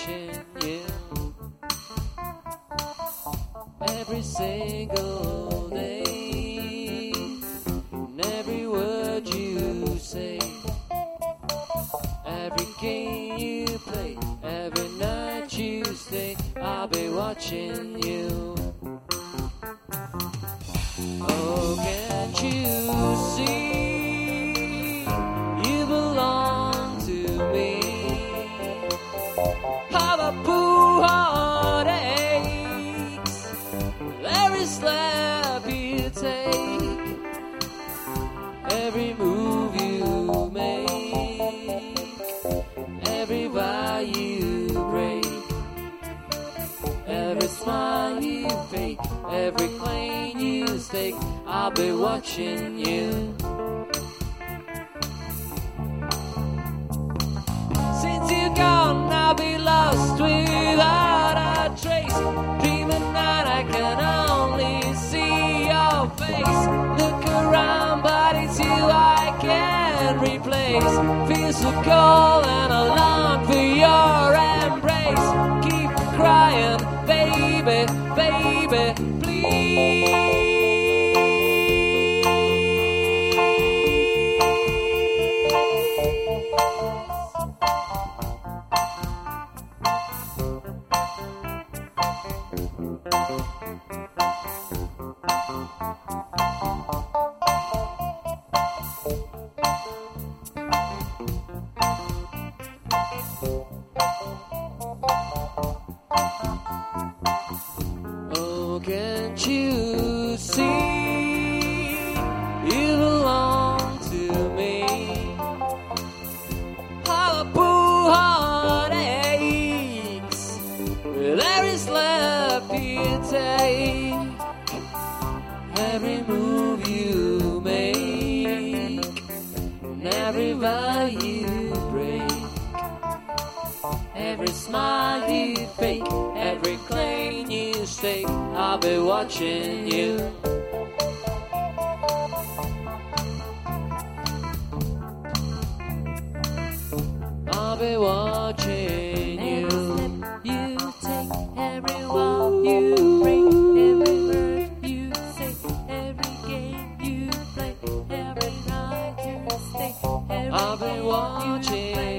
watching you every single day, and every word you say, every game you play, every night you stay. I'll be watching you. Oh, can't you see you belong to me? How the poor heart aches with every step you take, every move you make, every vow you break, every smile you fake, every claim you stake. I'll be watching you. Since you're gone, I'll be lost without a trace. Dream at night, I can only see your face. Look around, but it's you I can't replace. Feel so cold and I long for your embrace. Keep crying, baby, baby, please. Oh, can't you see you belong to me? How a poor heart aches with every step you take, every move you make, and every vow you break, every smile you fake, every claim you stake. I'll be watching you. I'll be watching you. You take every walk you break, every word you say, every game you play, every night you stay. I'll be watching